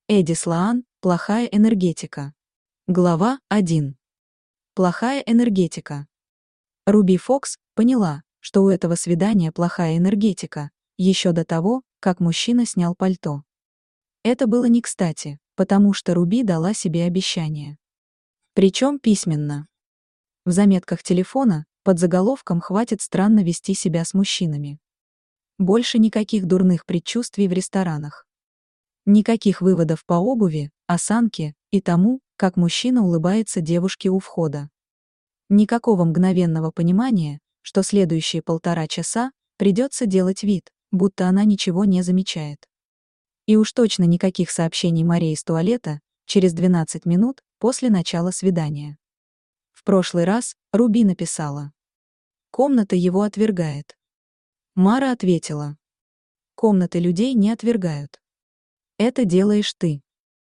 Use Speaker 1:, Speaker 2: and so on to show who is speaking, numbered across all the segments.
Speaker 1: Эдди Слоан, плохая энергетика. Глава 1. Плохая энергетика. Руби Фокс поняла, что у этого свидания плохая энергетика, еще до того, как мужчина снял пальто. Это было не кстати, потому что Руби дала себе обещание. Причем письменно. В заметках телефона, под заголовком «Хватит странно вести себя с мужчинами». Больше никаких дурных предчувствий в ресторанах. Никаких выводов по обуви, осанке и тому, как мужчина улыбается девушке у входа. Никакого мгновенного понимания, что следующие 1,5 часа придется делать вид, будто она ничего не замечает. И уж точно никаких сообщений Марии из туалета через 12 минут после начала свидания. В прошлый раз Руби написала: «Комната его отвергает». Мара ответила: «Комнаты людей не отвергают. Это делаешь ты.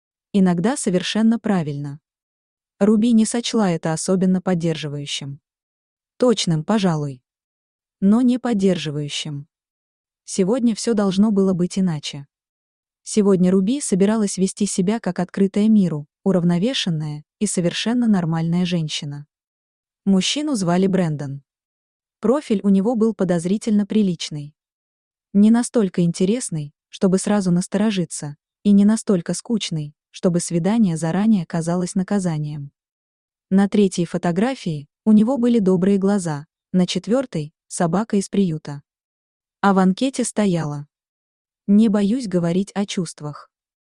Speaker 1: Иногда совершенно правильно». Руби не сочла это особенно поддерживающим. Точным, пожалуй. Но не поддерживающим. Сегодня все должно было быть иначе. Сегодня Руби собиралась вести себя как открытая миру, уравновешенная и совершенно нормальная женщина. Мужчину звали Брэндон. Профиль у него был подозрительно приличный. Не настолько интересный, чтобы сразу насторожиться, и не настолько скучный, чтобы свидание заранее казалось наказанием. На 3-й фотографии у него были добрые глаза, на 4-й — собака из приюта. А в анкете стояло: «Не боюсь говорить о чувствах.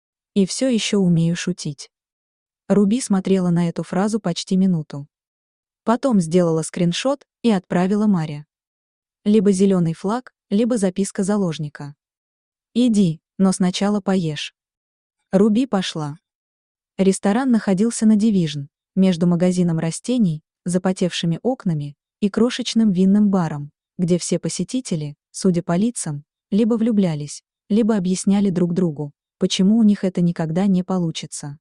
Speaker 1: И все еще умею шутить». Руби смотрела на эту фразу почти минуту. Потом сделала скриншот и отправила Маре. Либо зеленый флаг, либо записка заложника. «Иди, но сначала поешь». Руби пошла. Ресторан находился на Division, между магазином растений, запотевшими окнами, и крошечным винным баром, где все посетители, судя по лицам, либо влюблялись, либо объясняли друг другу, почему у них это никогда не получится.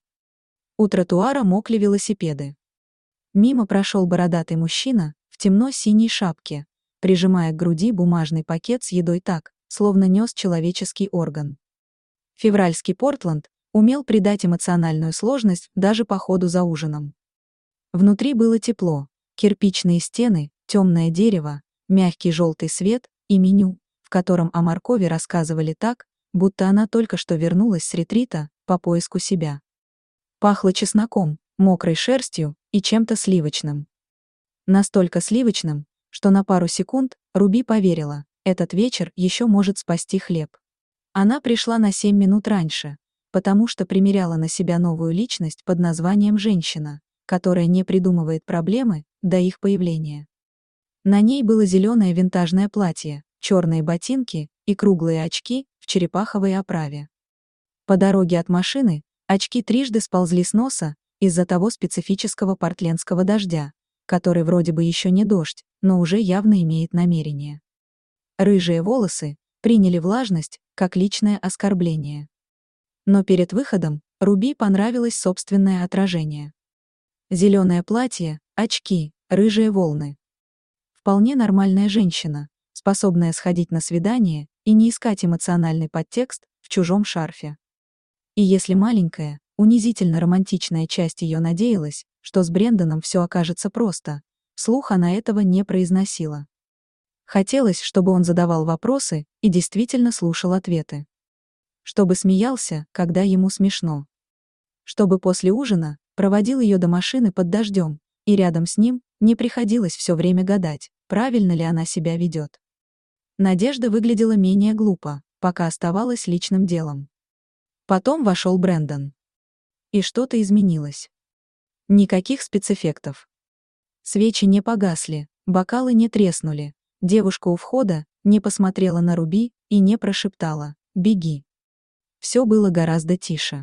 Speaker 1: У тротуара мокли велосипеды. Мимо прошел бородатый мужчина в темно-синей шапке, прижимая к груди бумажный пакет с едой так, словно нес человеческий орган. Февральский Портленд умел придать эмоциональную сложность даже по ходу за ужином. Внутри было тепло, кирпичные стены, темное дерево, мягкий желтый свет и меню, в котором о моркови рассказывали так, будто она только что вернулась с ретрита по поиску себя. Пахло чесноком, мокрой шерстью и чем-то сливочным. Настолько сливочным, что на пару секунд Руби поверила, этот вечер еще может спасти хлеб. Она пришла на 7 минут раньше, потому что примеряла на себя новую личность под названием «женщина», которая не придумывает проблемы до их появления. На ней было зеленое винтажное платье, черные ботинки и круглые очки в черепаховой оправе. По дороге от машины очки трижды сползли с носа из-за того специфического портлендского дождя, который вроде бы еще не дождь, но уже явно имеет намерение. Рыжие волосы приняли влажность как личное оскорбление. Но перед выходом Руби понравилось собственное отражение. Зеленое платье, очки, рыжие волны. Вполне нормальная женщина, способная сходить на свидание и не искать эмоциональный подтекст в чужом шарфе. И если маленькая, унизительно романтичная часть ее надеялась, что с Брэндоном все окажется просто, вслух она этого не произносила. Хотелось, чтобы он задавал вопросы и действительно слушал ответы. Чтобы смеялся, когда ему смешно. Чтобы после ужина проводил ее до машины под дождем, и рядом с ним не приходилось все время гадать, правильно ли она себя ведет. Надежда выглядела менее глупо, пока оставалась личным делом. Потом вошел Брэндон. И что-то изменилось. Никаких спецэффектов. Свечи не погасли, бокалы не треснули, девушка у входа не посмотрела на Руби и не прошептала «беги». Все было гораздо тише.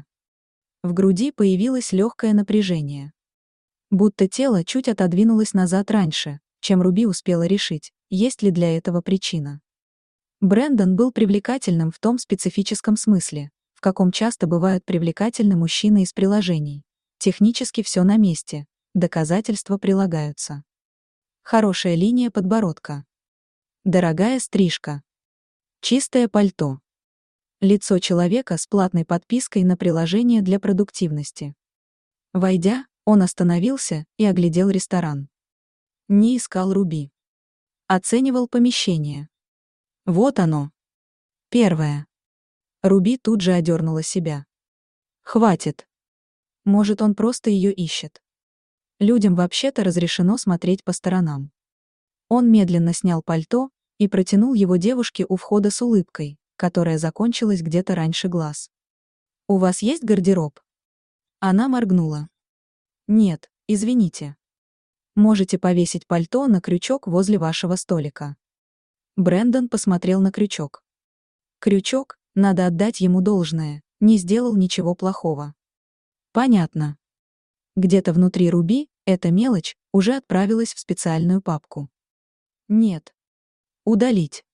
Speaker 1: В груди появилось легкое напряжение. Будто тело чуть отодвинулось назад раньше, чем Руби успела решить, есть ли для этого причина. Брэндон был привлекательным в том специфическом смысле, в каком часто бывают привлекательны мужчины из приложений. Технически все на месте, доказательства прилагаются. Хорошая линия подбородка. Дорогая стрижка. Чистое пальто. Лицо человека с платной подпиской на приложение для продуктивности. Войдя, он остановился и оглядел ресторан. Не искал Руби. Оценивал помещение. Вот оно. Первое. Руби тут же одернула себя. Хватит. Может, он просто ее ищет. Людям вообще-то разрешено смотреть по сторонам. Он медленно снял пальто и протянул его девушке у входа с улыбкой, которая закончилась где-то раньше глаз. «У вас есть гардероб?» Она моргнула. «Нет, извините. Можете повесить пальто на крючок возле вашего столика». Брэндон посмотрел на крючок. Крючок, надо отдать ему должное, не сделал ничего плохого. Понятно. Где-то внутри Руби эта мелочь уже отправилась в специальную папку. Нет. Удалить.